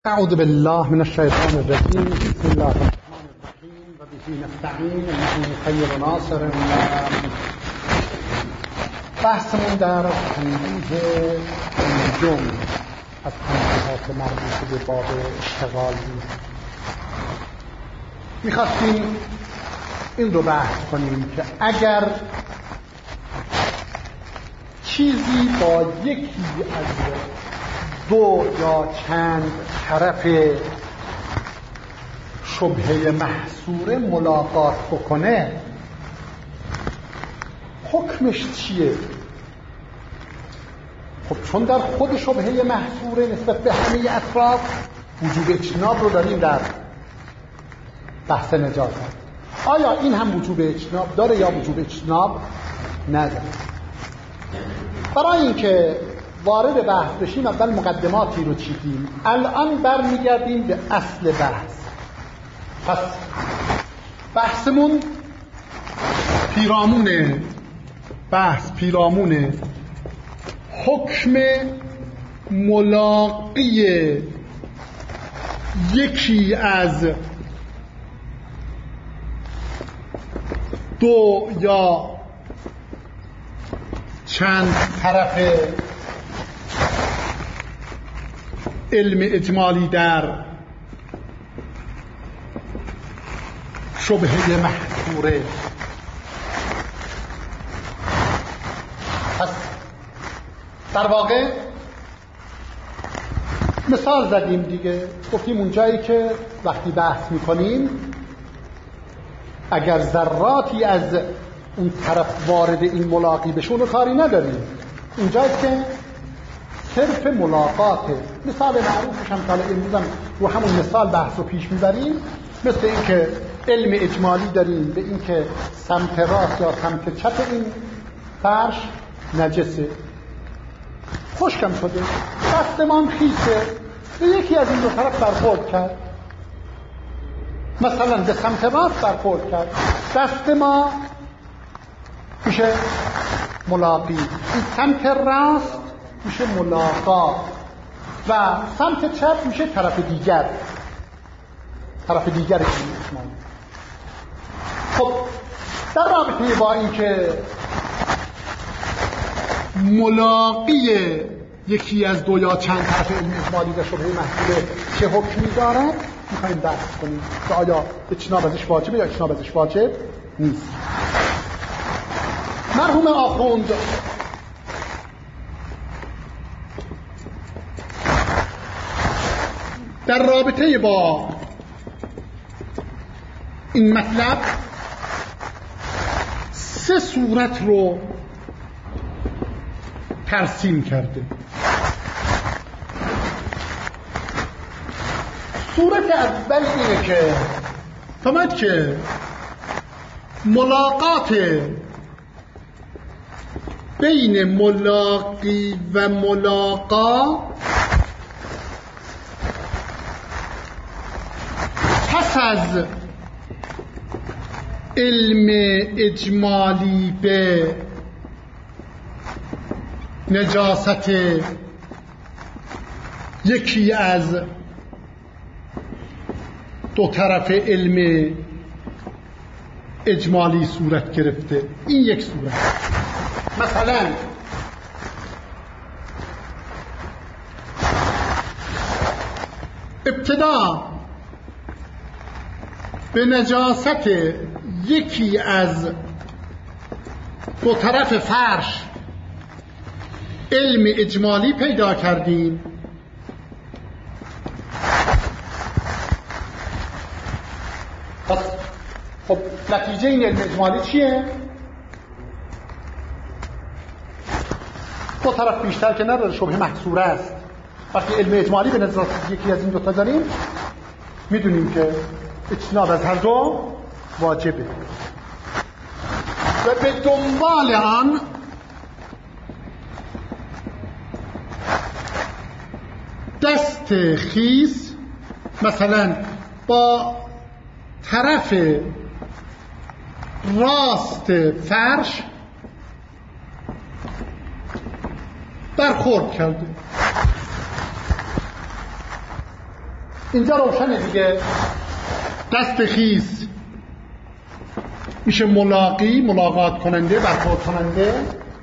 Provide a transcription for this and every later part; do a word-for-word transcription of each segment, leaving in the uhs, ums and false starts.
اعوذ بالله من الشیطان الرجیم. بسم الله الرحمن الرحیم و به نستعین انه خیر ناصر. بحثمون در تنبیه انجم از تنبیهات مربوط به باب اشتغال بود. میخواستیم این رو بحث کنیم که اگر چیزی با یکی از دو یا چند طرف شبهه محصوره ملاقات بکنه، حکمش چیه؟ خب چون در خود شبهه محصوره نسبت به همه اطراف وجوب اجتناب رو داریم در بحث نجاست. آیا این هم وجوب اجتناب داره یا وجوب اجتناب نداره؟ برای اینکه وارد بحث بشیم اول مقدماتی رو چیدیم، الان برمیگردیم به اصل بحث. پس بحثمون پیرامونه بحث پیرامونه حکم ملاقی یکی از دو یا چند طرف علم اجمالی در شبهه محصوره. پس در واقع مثال زدیم دیگه، گفتیم اونجایی که وقتی بحث میکنیم اگر ذراتی از اون طرف وارد این ملاقی بشه اونو کاری نداریم، اونجایی که صرف ملاقاته. مثال معروفش هم حالا امروز هم رو همون مثال بحث رو پیش میبریم، مثل این که علم اجمالی داریم به این که سمت راست یا سمت چپ این فرش نجسه، خشکم شده، دستمان خیسه، به یکی از این دو طرف برخورد کرد، مثلا به سمت راست برخورد کرد، دست ما میشه ملاقی، این سمت راست میشه ملاقات و سمت چپ میشه طرف دیگر طرف دیگر اسمان. خب در رابطه با این که ملاقی یکی از دو یا چند طرف علم اجمالی و شبهه محصوره چه حکمی دارد میخوایم بحث کنیم که آیا اجتناب ازش واجبه یا اجتناب ازش واجب نیست. مرحوم آخوند در رابطه با این مطلب سه صورت رو ترسیم کرده. صورت اول اینه که فهمد که ملاقات بین ملاقی و ملاقا پس از علم اجمالی به نجاست یکی از دو طرف علم اجمالی صورت گرفته. این یک صورت. مثلا ابتدا به نجاست یکی از دو طرف فرش علم اجمالی پیدا کردیم، پس خب نتیجه این علم اجمالی چیه؟ دو طرف بیشتر که نداره، شبهه محصوره است. وقتی علم اجمالی به نجاست یکی از این دو تا داریم میدونیم که اجتناب از هر دو واجبه و به دنبال آن دست خیس مثلا با طرف راست فرش برخورد کرده. اینجا روشنه دیگه. دست خیس میشه ملاقی، ملاقات کننده، برخورد کننده.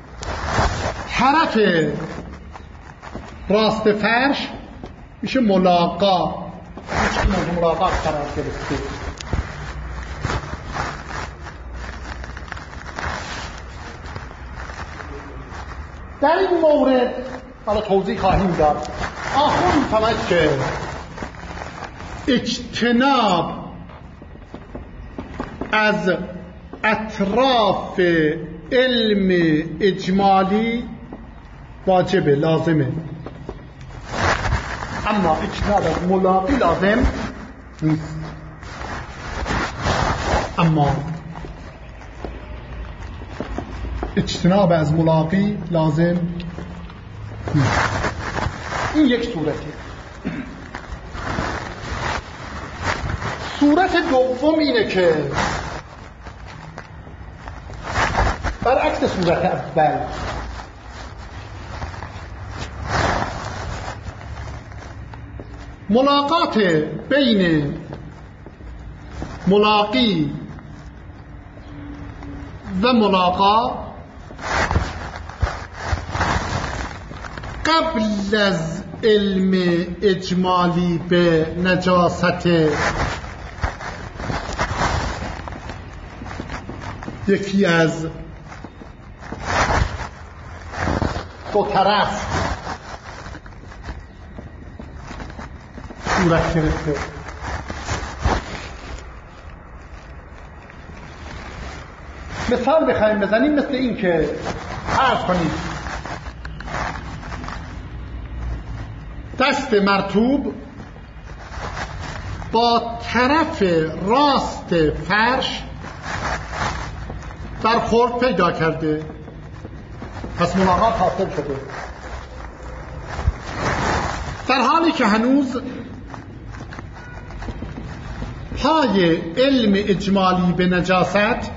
طرف راست فرش میشه ملاقا، هیچ که موضوع ملاقات قرار گرفته. در این مورد حالا توضیح خواهیم داد. آخر میفهمد که اجتناب از اطراف علم اجمالی واجبه، لازمه، اما اجتناب از ملاقی لازم نیست. اما اجتناب از ملاقی لازم نیست. این یک صورته. صورت دوم اینه که برعکس صورت اول ملاقات بین ملاقی و ملاقا قبل از علم اجمالی به نجاست یکی از دو طرف صورت گرفته. مثال بخوایم بزنیم مثل این که فرض کنید دست مرطوب با طرف راست فرش برخورد پیدا کرده، پس ملاقات حاصل شده، در حالی که هنوز پای علم اجمالی به نجاست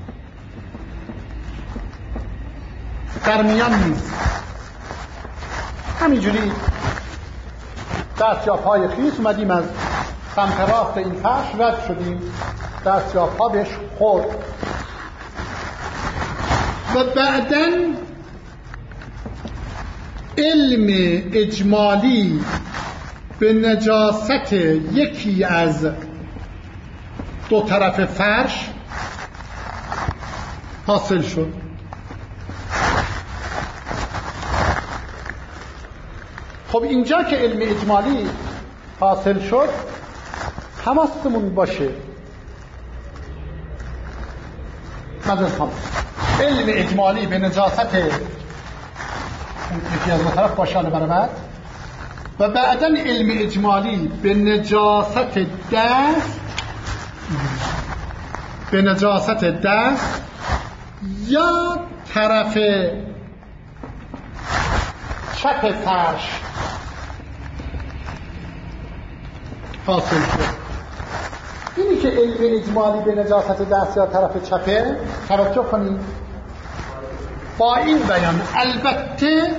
در میان نیست. همینجوری دست یا پای خیس اومدیم از سمت راست این فرش رد شدیم، دست یا پا بهش خورد و بعداً علم اجمالی به نجاست یکی از دو طرف فرش حاصل شد. خب اینجا که علم اجمالی حاصل شد حواستمون باشه مدرسان علم اجمالی به نجاست یکی از دو طرف باشانه برابر و بعدا علم اجمالی به نجاست دست به نجاست دست یا طرف چپ فرش حاصل شد. اینی که علم اجمالی به نجاست دست یا طرف چپه، توجه کنید با این بیان البته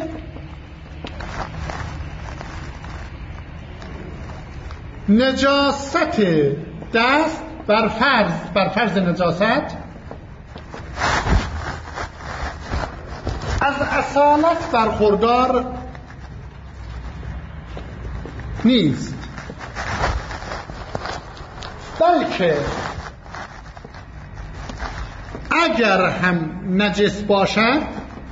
نجاست دست بر فرض بر فرض نجاست از اصالت برخوردار نیست، بلکه اگر هم نجس باشد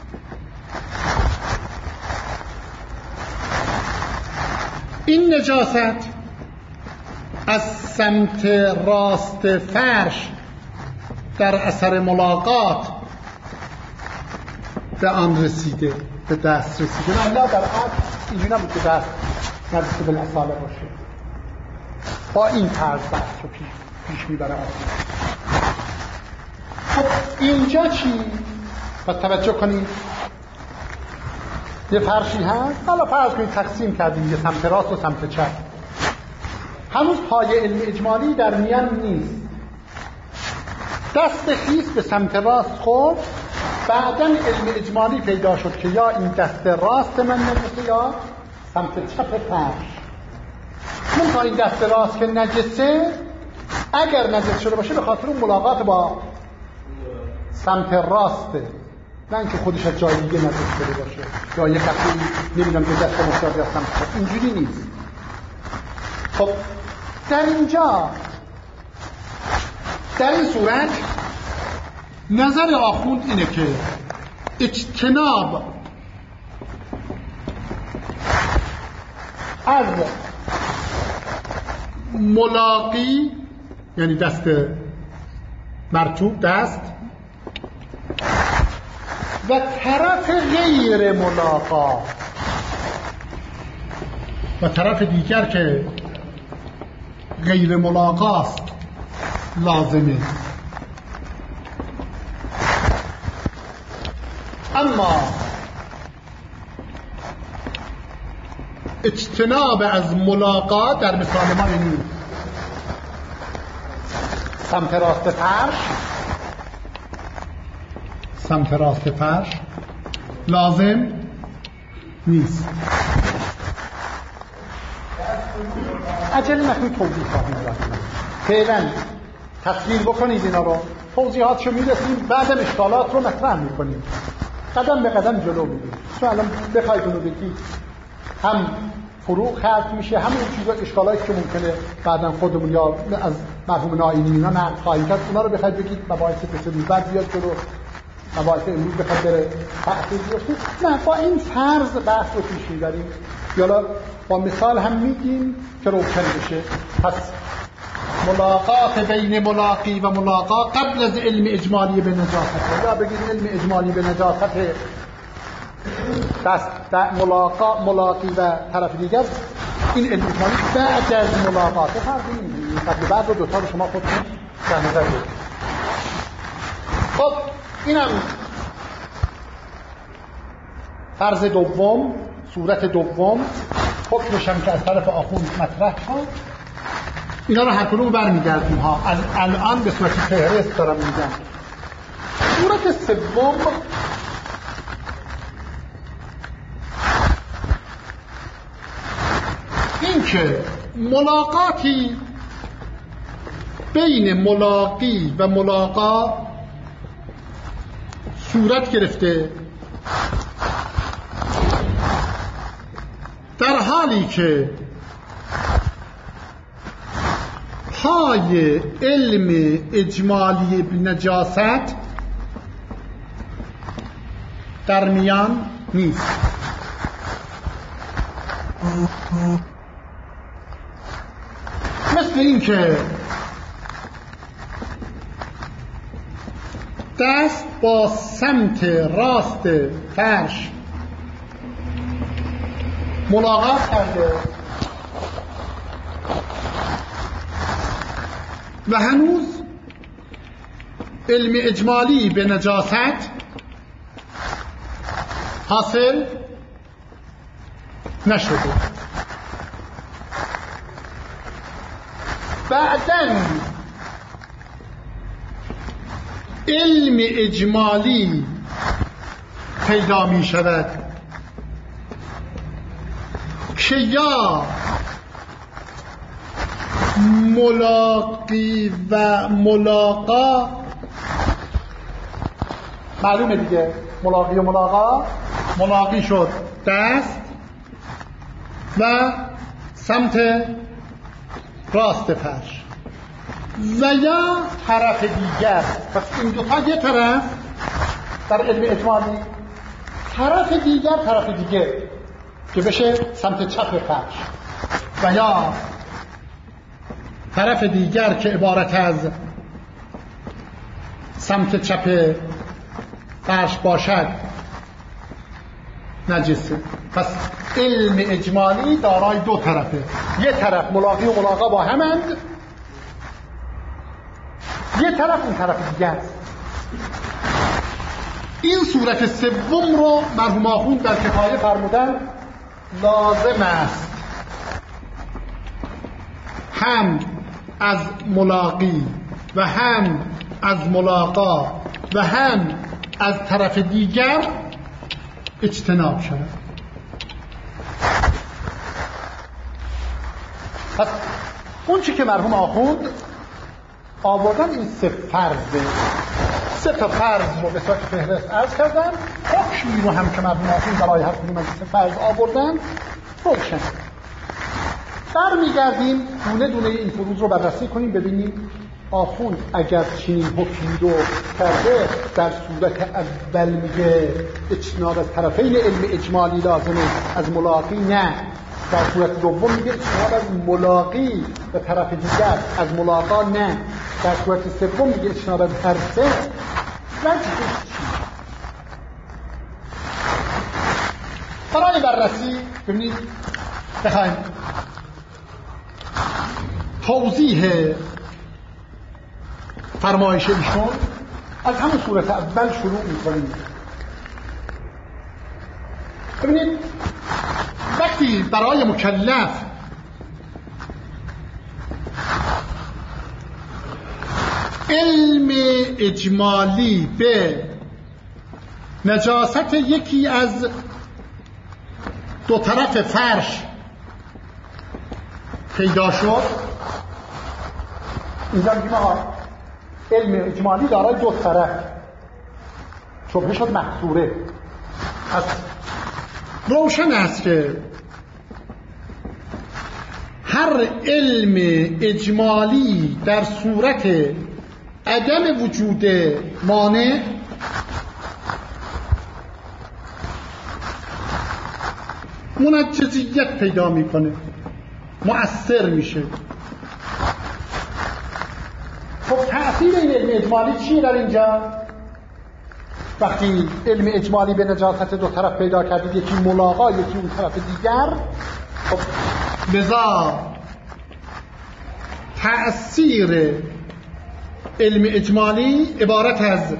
این نجاست از سمت راست فرش در اثر ملاقات به آن رسیده، به دست رسیده. نه در عقل اینجوری نبود که دست نرسیده به اصاله باشه. با این طرز بحث رو پیش, پیش میبره. خب اینجا چی؟ با توجه کنید یه فرشی هست، حالا فرض کنید تقسیم کردیم یه سمت راست و سمت چپ، هنوز پای علم اجمالی در میان نیست. دست خیس به سمت راست خورد، بعداً علم اجمالی پیدا شد که یا این دست راست من نجسه یا سمت چپ فرش. منتها این دست راست که نجسه، اگر نجس شده باشه به خاطر اون ملاقات با سمت راسته، نه اینکه خودش از جای دیگه نجس شده باشه یا یه کسی نمیدونم که دست مشتاق یا سمت، اینجوری نیست. خب در اینجا در این صورت نظر آخوند اینه که اجتناب از ملاقی، یعنی دست مرطوب دست، و طرف غیر ملاقا و طرف دیگر که غیر ملاقاست لازمه. اما اجتناب از ملاقات در مثال ما اینی سمت راست فرش، سمت راست فرش لازم نیست. عجله نکنید، توضیح خواهیم داد. فعلا تصویر بکنید اینا رو، توضیحاتشو میرسیم، بعدم اشکالات رو مطرح میکنیم، قدم به قدم جلو میریم. چون الان بخواید اونو بگید هم فروغ خرد میشه، همون چیزا اشکالاتی که ممکنه بعداً خودمون یا از مرحوم نائینی اینا نقد خواهید کرد، اونا رو بخواید بگید مباحث بسیاری بعد بیاد جلو، مباحث امروز بخواید بره تحقیق بیاشتید. نه، با این فرض بحث رو پیش میبریم، یا با مثال هم میگیم که روشن بشه. پس ملاقات بین ملاقی و ملاقا قبل از علم اجمالی به نجاست، یا بگید علم اجمالی به نجاست دست ملاقا ملاقی و طرف دیگر، این علم اجمالی بعد از ملاقات فرقی نمی‌کنه. قبل بعد رو دوتا رو شما خودتون در نظر بگیرید. خب اینم فرض دوم، صورت دوم، حکمش هم که از طرف آخوند مطرح شد. اینا رو هر کدوم برمیگردیم ها، از الان به صورت فهرست دارم میگم. صورت سوم این که ملاقاتی بین ملاقی و ملاقا صورت گرفته، در حالی که پای علم اجمالی نجاست در میان نیست. مثل این که دست با سمت راست فرش ملاقات کرده و هنوز علم اجمالی به نجاست حاصل نشده. بعداً علم اجمالی پیدا می شود که یا ملاقی و ملاقا، معلومه دیگه، ملاقی و ملاقا، ملاقی شد دست و سمت راست فرش، و یا طرف دیگر. پس این دو تا یه طرف در علم اجمالی، طرف دیگر طرف دیگه که بشه سمت چپ فرش، و یا طرف دیگر که عبارت از سمت چپ فرش باشد نجسه. پس علم اجمالی دارای دو طرفه، یه طرف ملاقی و ملاقا با همند، یه طرف اون طرف دیگه است. این صورت سوم رو مرحوم آخوند در کفایه فرمودن لازم است هم از ملاقی و هم از ملاقا و هم از طرف دیگر اجتناب شود. پس اون چی که مرحوم آخوند آوردن این سه فرضه، سه تا فرض رو به صورت فهرست عرض کردن، حکمی رو هم که مرحوم آخوند برای هر کدوم از سه فرض آوردن روشن. برمیگردیم دونه دونه این فروض رو بررسی کنیم، ببینیم آخوند اگر چنین حکمی رو کرده در صورت اول میگه اجتناب از طرفین علم اجمالی لازمه از ملاقی، نه. در صورت دوم میگه اجتناب از ملاقی به طرف دیگر از ملاقا، نه. در صورت سوم میگه اجتناب از هر سه. وجهش چی؟ برای بررسی ببینید بخوایم توضیح فرمایش ایشون از همون صورت اول شروع میکنیم. ببینید وقتی برای مکلف علم اجمالی به نجاست یکی از دو طرف فرش پیدا شد، اینجا میگیم آقا علم اجمالی دارای دو طرف، شبهه شد محصوره. پس روشن است که هر علم اجمالی در صورت عدم وجود مانع منجزیت پیدا میکنه، مؤثر میشه. خب تأثیر این علم اجمالی چیه در اینجا؟ وقتی علم اجمالی به نجاست دو طرف پیدا کردید، یکی ملاقا یکی اون طرف دیگر، خب لذا تأثیر علم اجمالی عبارت از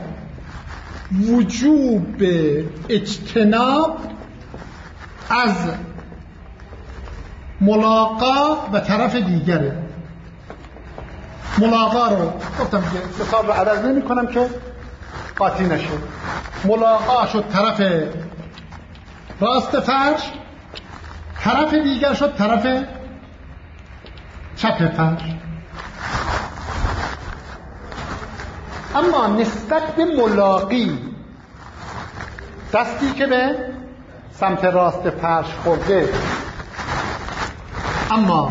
وجوب اجتناب از ملاقا و طرف دیگره. ملاقا رو گفتم که مثال رو عرض نمی کنم که قاطی نشه. ملاقا شد طرف راست فرش، طرف دیگر شد طرف چپ فرش. اما نسبت به ملاقی، دستی که به سمت راست فرش خورده، اما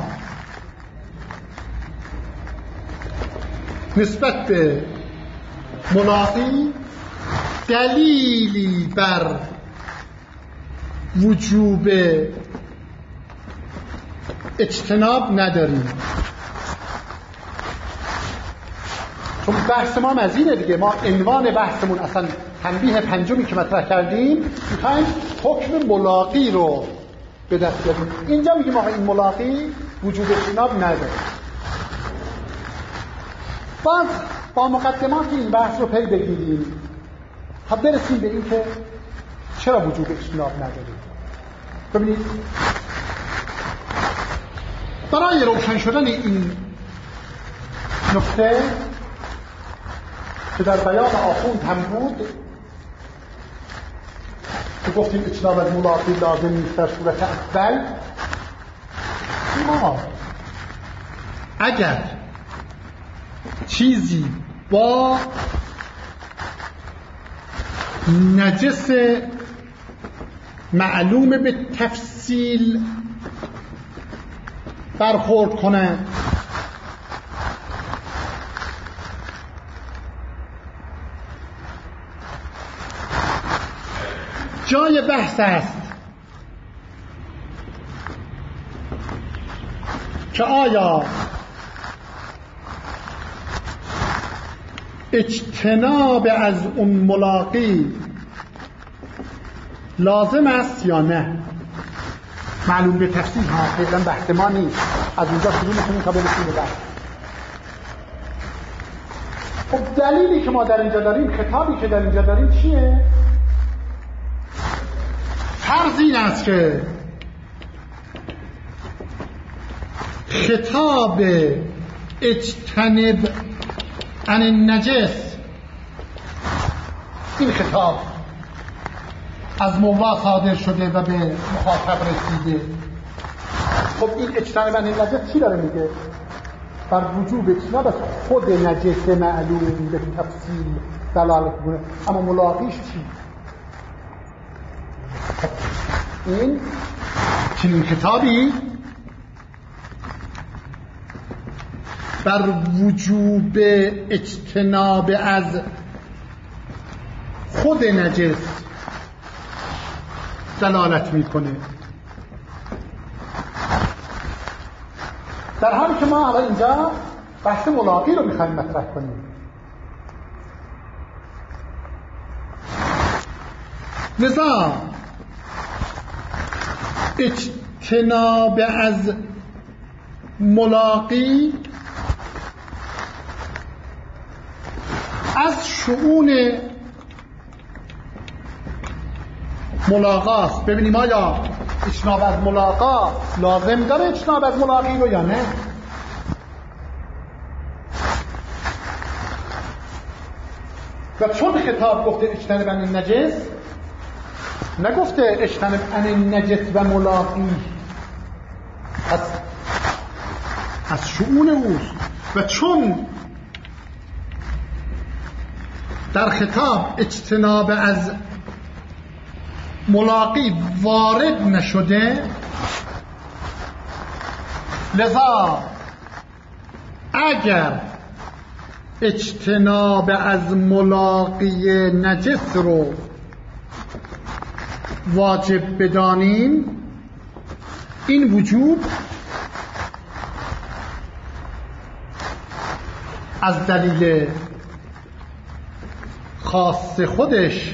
نسبت به ملاقی دلیلی بر وجوب اجتناب نداریم. چون بحث ما مزیده دیگه، ما عنوان بحثمون اصلا تنبیه پنجمی که مطرح کردیم میخوایم حکم ملاقی رو به دست بیاریم. اینجا میگیم آقا این ملاقی وجوب اجتناب نداره. باز با مقدمات این بحث رو پی بگیریم تا برسیم به این که چرا وجوب اجتناب نداره. ببینید برای روشن شدن این نکته که در بیان آخوند هم بود که گفتیم اجتناب از ملاقی لازم نیست در صورت اول، ما اگر چیزی با نجس معلوم به تفصیل برخورد کنه، جای بحث است که آیا اجتناب از اون ملاقی لازم است یا نه. معلوم به تفصیل ها فعلا بحث ما نیست، از اونجا شروع میکنیم تا برسیم به بحث. خب دلیلی که ما در اینجا داریم، خطابی که در اینجا داریم چیه؟ فرض این است که خطاب اجتنب عن النجس، این خطاب از مولا صادر شده و به مخاطب رسیده. خب این اجتناب عن النجس چی داره میگه؟ بر وجوب اجتناب از خود نجس معلوم به تفصیل دلالت کنه. اما ملاقیش چی؟ این چنین کتابی بر وجوب اجتناب از خود نجس دلالت میکنه. در حالی که ما الان اینجا بحث ملاقی رو میخوایم مطرح کنیم. لذا اجتناب از ملاقی از شؤون ملاقاست. ببینیم آیا اجتناب از ملاقا لازم داره اجتناب از ملاقی رو یا نه؟ و چون خطاب گفته اجتناب عن النجس، نگفته اجتناب عن النجس و ملاقی، از از شؤون اوست. و چون در خطاب اجتناب از ملاقی وارد نشده، لذا اگر اجتناب از ملاقی نجس رو واجب بدانیم، این وجوب از دلیل خاص خودش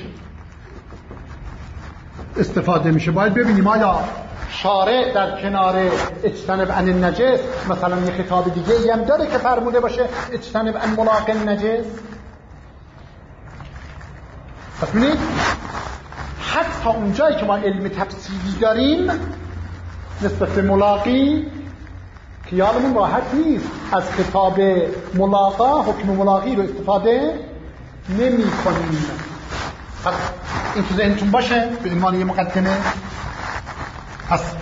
استفاده میشه. باید ببینیم آیا شارع در کنار اجتناب عن النجس مثلا یه خطاب دیگه ای هم داره که فرموده باشه اجتناب عن ملاقی النجس. پس ببینید حتی اونجایی که ما علم تفصیلی داریم نسبت به ملاقی خیالمون راحت نیست، از خطاب ملاقا حکم ملاقی رو استفاده نمی کنیم. پس این تو ذهنتون باشه به عنوان یه مقدمه. پس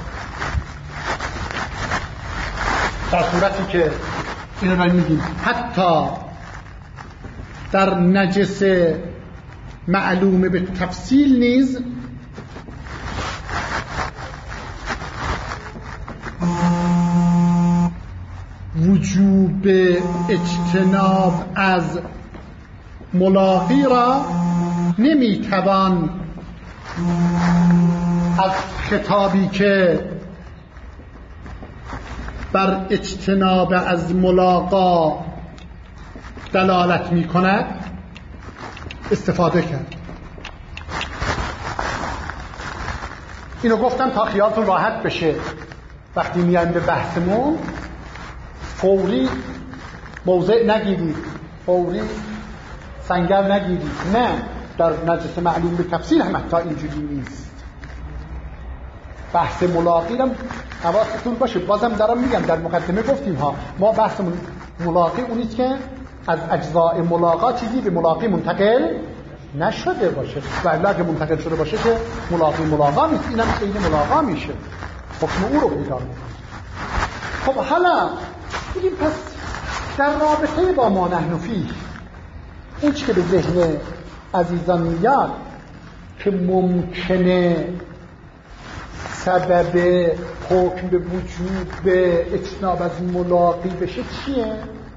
در صورتی که این رو میگیم حتی در نجس معلومه به تفصیل نیز وجوب اجتناب از ملاقی را نمیتوان از خطابی که بر اجتناب از ملاقا دلالت می کند استفاده کرد. اینو گفتم تا خیالتون راحت بشه وقتی میایم به بحثمون فوری موضع نگیرید، فوری سنگر نگیرید. نه، در نجس معلوم به تفصیل هم حتی اینجوری نیست. بحث ملاقی هم حواستون باشه. بازم دارم میگم در مقدمه گفتیم ها، ما بحث ملاقی اونیست که از اجزاء ملاقا چیزی به ملاقی منتقل نشده باشه و اگه منتقل شده باشه که ملاقی ملاقا نیست، اینم عین ملاقا میشه، حکم او رو پیدا میکنه. خب حالا بگیم پس در رابطه با ما نحن فیه این چی که به ذهن عزیزان میاد که ممکنه سبب حکم به وجود به اجتناب از ملاقی بشه چیه؟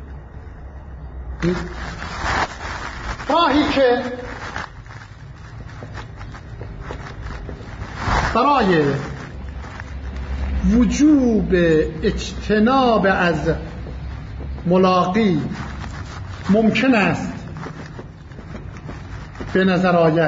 راهی که برای وجوب اجتناب از ملاقی ممکن است به نظر آید.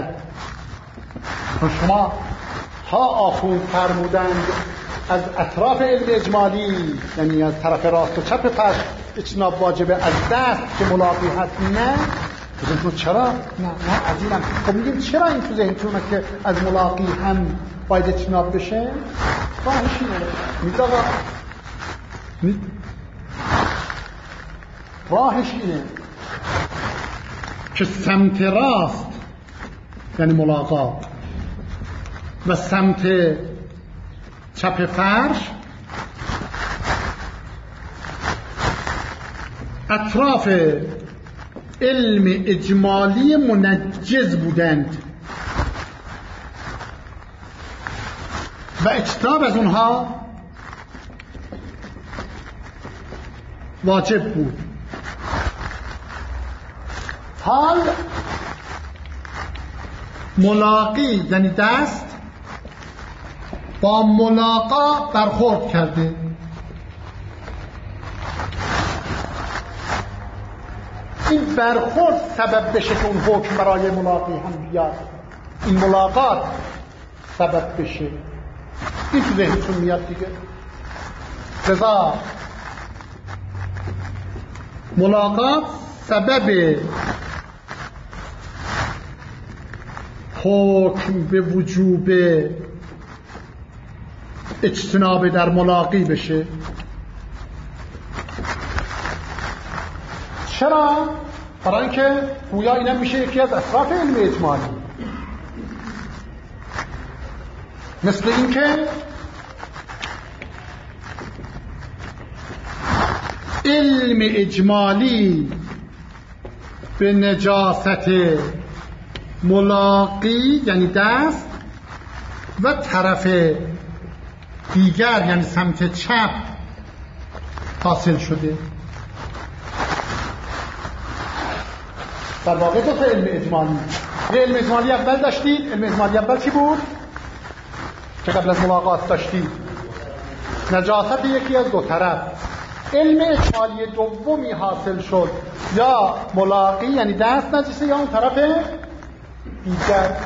شما ها آخوند فرمودند از اطراف علم اجمالی، یعنی از طرف راست و چپ پس اجتناب واجبه، از دست که ملاقی هست نه. بزنید چرا؟ نه نه از اینم. خب میگیم چرا این تو ذهنتونه که از ملاقی هم باید اجتناب بشه؟ راهش اینه. میگه آقا راهش اینه که سمت راست یعنی ملاقات و سمت چپ فرش اطراف علم اجمالی منجز بودند و اجتناب از اونها واجب بود. حال ملاقی یعنی دست با ملاقا برخورد کرده. این برخورد سبب بشه که اون حکم برای ملاقی هم بیاد، این ملاقات سبب بشه. این تو ذهنتون میاد دیگه. لذا ملاقات سبب حکم به وجوب اجتناب در ملاقی بشه. چرا؟ برای اینکه گویا اینم میشه یکی از اطراف علم اجمالی. مثل اینکه علم اجمالی به نجاست ملاقی یعنی دست و طرف دیگر یعنی سمت چپ حاصل شده. در واقع دو تا علم اجمالی. یه علم اجمالی اول داشتید. علم اجمالی اول چی بود؟ که قبل از ملاقات داشتید نجاست یکی از دو طرف. علم اجمالی دومی حاصل شد، یا ملاقی یعنی دست نجسه یا اون طرف دیگر.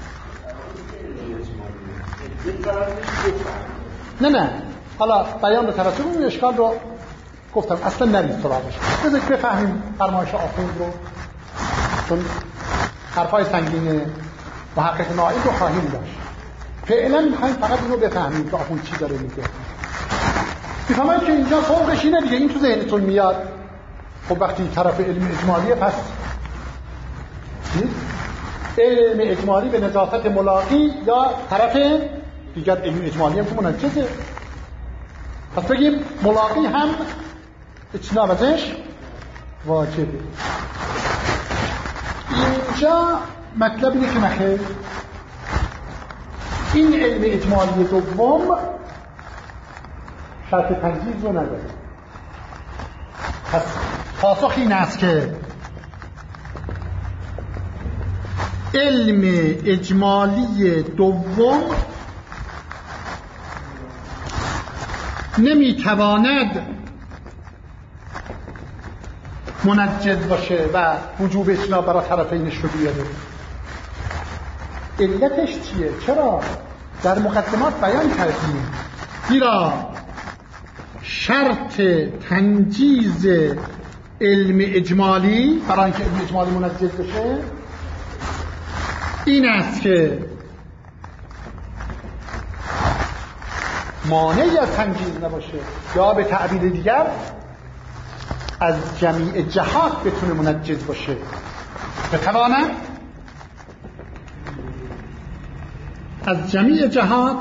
نه نه حالا بیان به ترتیب اون اشکال رو گفتم اصلا نرید سراغش. بذارید بفهمیم فرمایش آخوند رو، چون حرفای سنگین محقق نائید رو خواهیم داشت. فعلا میخوایم فقط این رو بفهمیم که آخوند چی داره میگه. میفهمید که اینجا فوقش اینه دیگه، این تو ذهنتون میاد. خب وقتی طرف علم اجمالیه پس علم اجمالی به نجاست ملاقی یا طرف دیگر علم اجمالی هم که منجزه، پس بگیم ملاقی هم اجتناب ازش واجبه. اینجا مطلب اینه که نخیر این علم اجمالی دوم شرط تنجیز رو نداره. پس پاسخ این است که علم اجمالی دوم نمیتواند منجز باشه و وجوب اجتناب برای طرفینش رو بیاره. علتش چیه؟ چرا؟ در مقدمات بیان کردیم زیرا شرط تنجیز علم اجمالی برای اینکه علم اجمالی منجز بشه این است که مانعی از تنجیز نباشه، یا به تعبیر دیگر از جمیع جهات بتونه منجز باشه، بتواند از جمیع جهات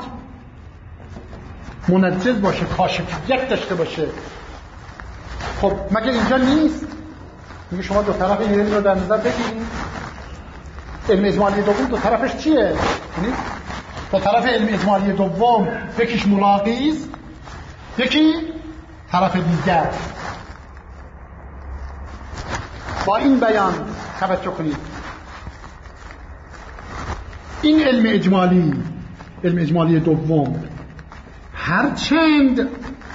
منجز باشه، کاشفیت داشته باشه. خب مگه اینجا نیست؟ میگه شما دو طرف این علم رو در نظر بگیرید. علم اجمالی دوم دو طرفش چیه؟ دو طرف علم اجمالی دوم یکیش ملاقی است، یکی طرف دیگر. با این بیان توجه کنید، این علم اجمالی علم اجمالی دوم هرچند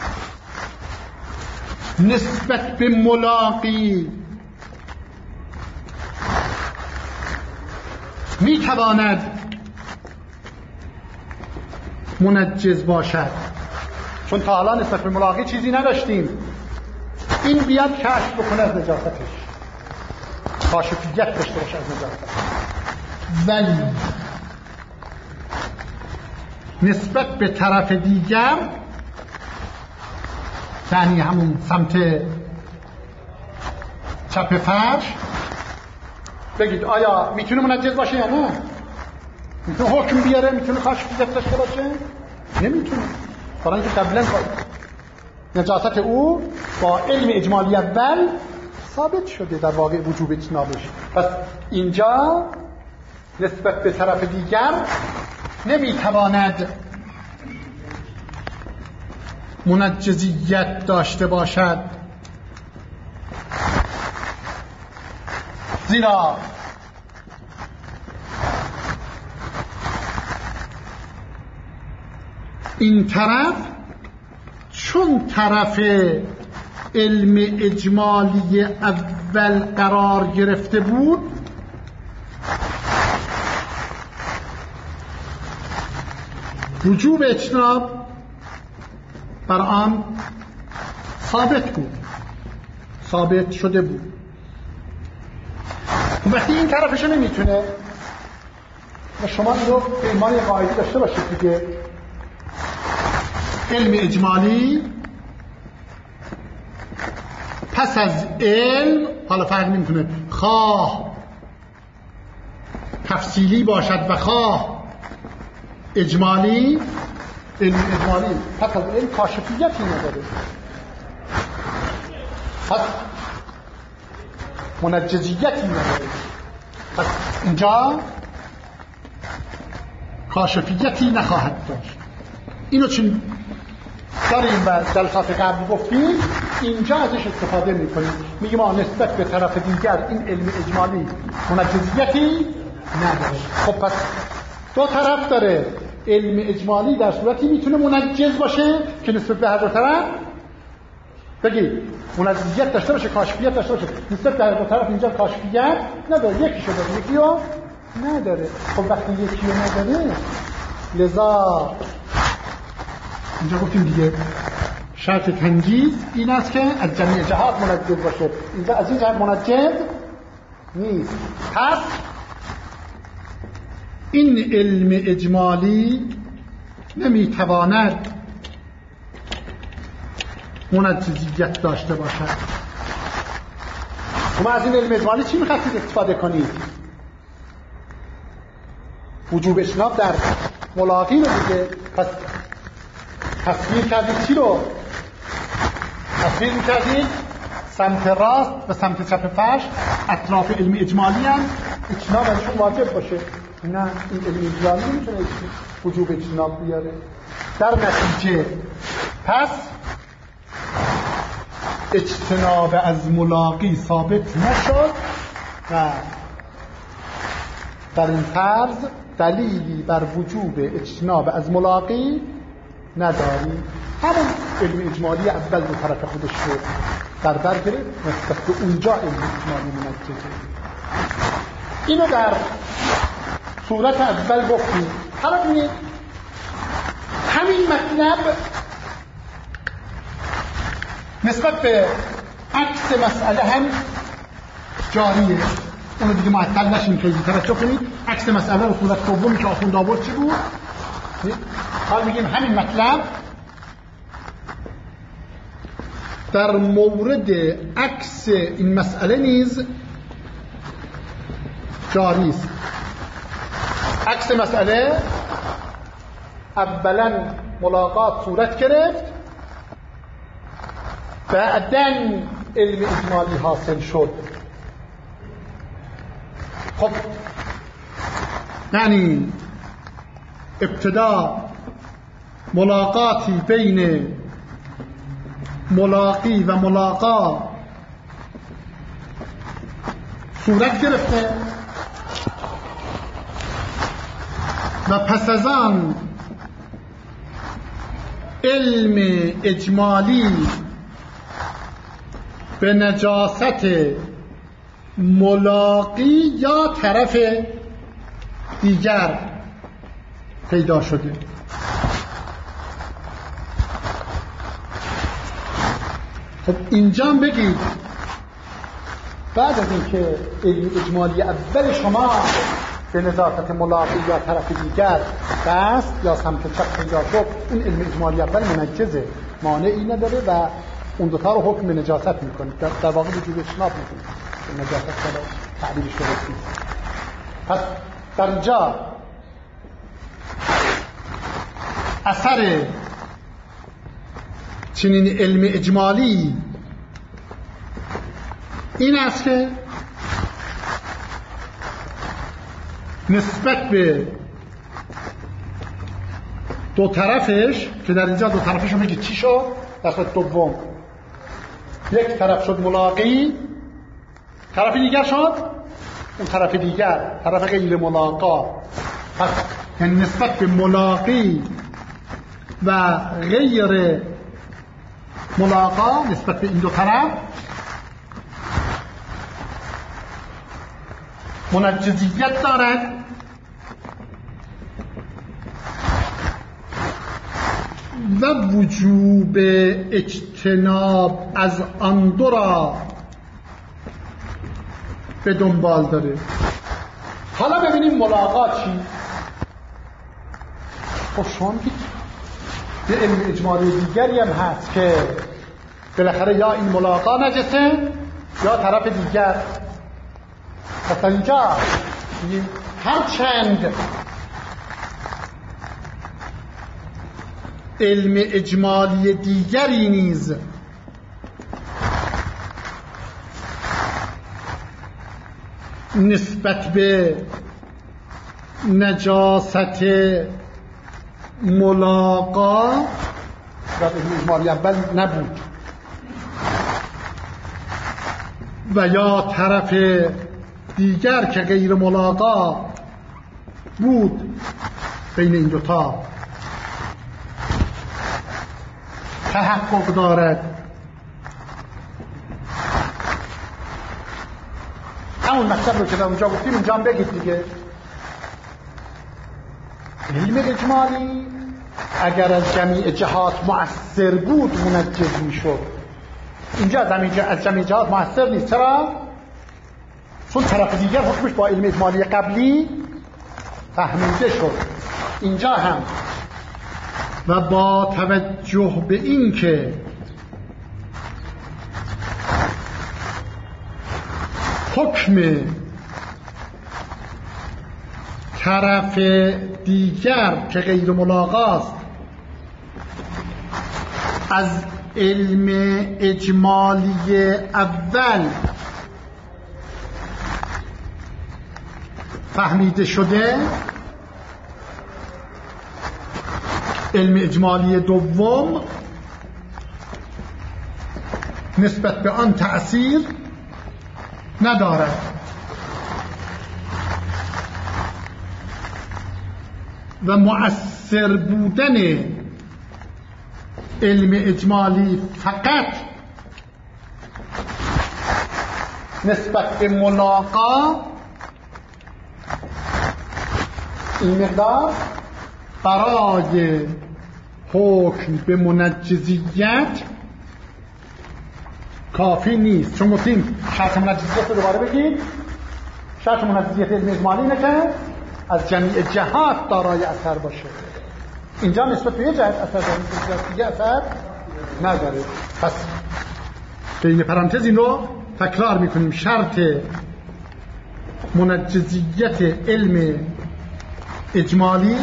نسبت به ملاقی میتواند منجز باشد، چون تا حالا نسبت به ملاقی چیزی نداشتیم، این بیاد کشف بکنه از نجاستش، کاشفیت داشته باشه از نجاستش، ولی نسبت به طرف دیگر یعنی همون سمت چپ فرش بگید آیا میتونه منجز باشه یا نه؟ میتونه حکم بیاره؟ میتونه کاشفیت داشته باشه؟ نمیتونه، برای اینکه قبلا نجاست او با علم اجمالی اول ثابت شده در واقع وجوب اجتنابش. پس اینجا نسبت به طرف دیگر نمیتواند منجزیت داشته باشد، زیرا این طرف چون طرف علم اجمالی اول قرار گرفته بود، وجوب اجتناب بر آن ثابت بود، ثابت شده بود. وقتی این طرفش نمیتونه و شما این رو به عنوان قاعده داشته باشید دیگه، علم اجمالی پس از علم، حالا فرق نمیکنه خواه تفصیلی باشد و خواه اجمالی، علم اجمالی پس از علم کاشفیتی نداره، پس منجزیتی نداره، پس اینجا کاشفیتی نخواهد داشت. اینو چون داریم و جلسات قبل گفتیم، اینجا ازش استفاده میکنیم، میگیم ما نسبت به طرف دیگر این علم اجمالی منجزیتی نداره. خب پس دو طرف داره، علم اجمالی در صورتی میتونه منجز باشه که نسبت به هر دو طرف بگی منجزیت داشته باشه، کاشفیت داشته باشه. نسبت به هر دو طرف اینجا کاشفیت نداره، یکی شده یکی رو نداره. خب وقتی یکی رو نداره، لذا اینجا گفتیم دیگه شرط تنجیز این است که از جمعی جهات منجز باشه، اینجا از این جهت منجز نیست. پس این علم اجمالی نمیتواند منجزیت داشته باشد. شما از این علم اجمالی چی میخواستید استفاده کنید؟ وجوب اجتناب در ملاقی رو دیگه. پس تصویر کردید چی رو؟ تصویر میکردید سمت راست و سمت چپ فرش اطراف علم اجمالی هم اجتناب ازشون واجب باشه. نه، این علم اجمالی نمیتونه وجوب اجتناب بیاره. در نتیجه پس اجتناب از ملاقی ثابت نشد و در این طرز دلیلی بر وجوب اجتناب از ملاقی نداریم. همون علم اجمالی اول دو طرف خودش رو در بر گرفت، نسبت به اونجا علم اجمالی منجزه. اینو در صورت اول گفتیم. حالا ببینید همین مطلب نسبت به عکس مسئله هم جاریه. اونو دیگه معطل نشیم که توجه کنید. عکس مسئله رو صورت دومی که آخوند آورد چی بود؟ حالا میگیم همین مطلب در مورد عکس این مسئله نیز جاری است. عکس مسئله اولا ملاقات صورت گرفت، بعداً علم اجمالی حاصل شد. خب یعنی ابتدا ملاقاتی بین ملاقی و ملاقا صورت گرفته و پس از آن علم اجمالی به نجاست ملاقی یا طرف دیگر پیدا شده. خب اینجا بگید بعد از اینکه علم اجمالی اول شما به نزاکت ملاقی یا طرف دیگر دست یا سمت چپ پیدا شد، این علم اجمالی اول منجزه، مانعی نداره و اون دوتا رو حکم نجاست میکنید، در, در واقع وجود اجتناب میکنید. نجاست کنه تعبیرش درستی. پس در اینجا اثر چنین علم اجمالی این است که نسبت به دو طرفش، که در اینجا دو طرفش رو میگه چی شد؟ دخلت دوم یک طرف شد ملاقی، طرف دیگر شد اون طرف دیگر، طرف غیر ملاقا. پس یعنی نسبت به ملاقی و غیر ملاقا، نسبت به این دو طرف منجزیت دارد و وجوب اجتناب از آن دو را به دنبال داره. حالا ببینیم ملاقات چی؟ خب شما میگید یه علم اجمالی دیگری هم هست که بالاخره یا این ملاقات نجسه یا طرف دیگر. مثلا اینجا هر چند علم اجمالی دیگری نیز نسبت به نجاست ملاقا در علم اجمالی اول نبود و یا طرف دیگر که غیر ملاقا بود، بین این دوتا تحقق دارد. همون مطلب رو که در اونجا گفتیم اینجا هم بگید دیگه. علم اجمالی اگر از جمیع جهات مؤثر بود منجز میشد. اینجا از جمیع جهات مؤثر نیست. چرا؟ چون طرف دیگر حکمش با علم اجمالی قبلی فهمیده شد. اینجا هم و با توجه به این که حکم طرف دیگر که غیر ملاقاست از علم اجمالی اول فهمیده شده، علم اجمالی دوم نسبت به آن تأثیر ندارد و مؤثر بودن علم اجمالی فقط نسبت به ملاقا این مقدار برای حکم به منجزیت کافی نیست. چون گفتیم شرط منجزیت رو دوباره بگید. شرط منجزیت علم اجمالی اینه که از جمیع جهات دارای اثر باشه. اینجا نسبت به یه جهت اثر داره، نسبت دیگه اثر نداره. پس بین پرانتز این رو تکرار میکنیم. شرط منجزیت علم اجمالی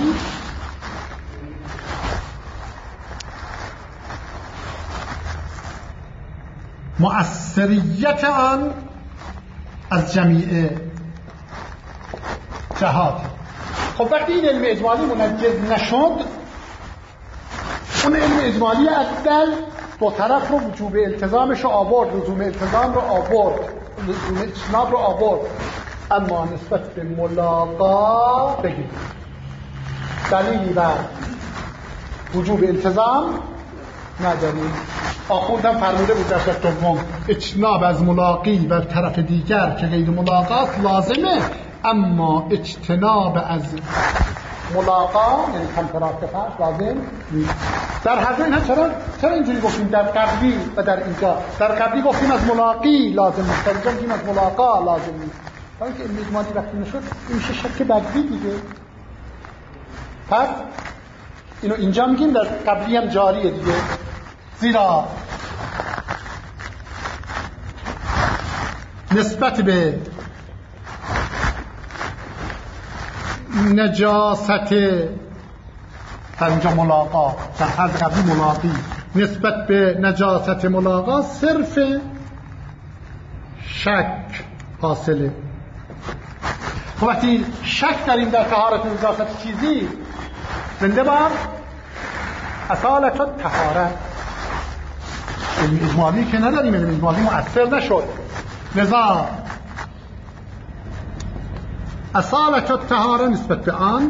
مؤثریت آن از جمیع جهات. خب وقتی این علم اجمالی منجز نشد، اون علم اجمالی اول دو طرف رو وجوب التزامش رو آورد، لزوم التزام رو آورد، لزوم اجتناب رو آورد، اما نسبت به ملاقا بگید دلیلی بر وجوب التزام نداریم. آخوندم فرموده بود در شرط دوم اجتناب از ملاقی و طرف دیگر که غیر ملاقات لازمه، اما اجتناب از ملاقا یعنی کنتراکتفش لازم نیست. در هر دو اینها چرا چرا اینجوری گفتیم؟ در قبلی و در اینجا در قبلی گفتیم از ملاقی لازم نیست، در اینجا گفتیم از ملاقا لازم نیست. تا اینکه علم اجمالی وقتی نشد این میشه شک بدوی دیگه. پس اینو اینجا میگیم، در قبلی هم جاریه دیگه. زیرا نسبت به نجاست در اینجا ملاقا، در حد قبلی ملاقی، نسبت به نجاست ملاقا صرف شک حاصله. خب وقتی شک داریم در طهارت نجاست چیزی، زنده بار اصالت طهارت. علم اجمالی که نداریم، علم اجمالی مؤثر نشد، لذا اصالت طهارت نسبت به آن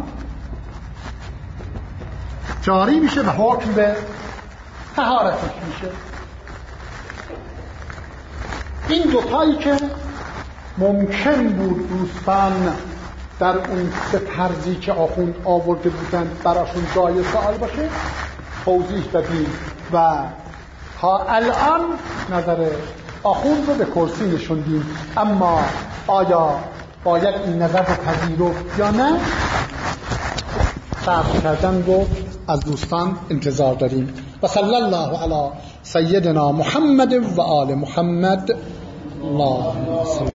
جاری میشه و حکم به طهارتش میشه. این دوتایی که ممکن بود دوستان در اون سه طرزی که آخوند آورده بودن براشون جای سوال باشه توضیح دادیم و تا الان نظر آخوند رو به کرسی نشوندیم. اما آیا باید این نظر رو پذیرفت یا نه؟ صبر کردن رو از دوستان انتظار داریم. و صلی الله علی سیدنا محمد و آل محمد. اللهم صل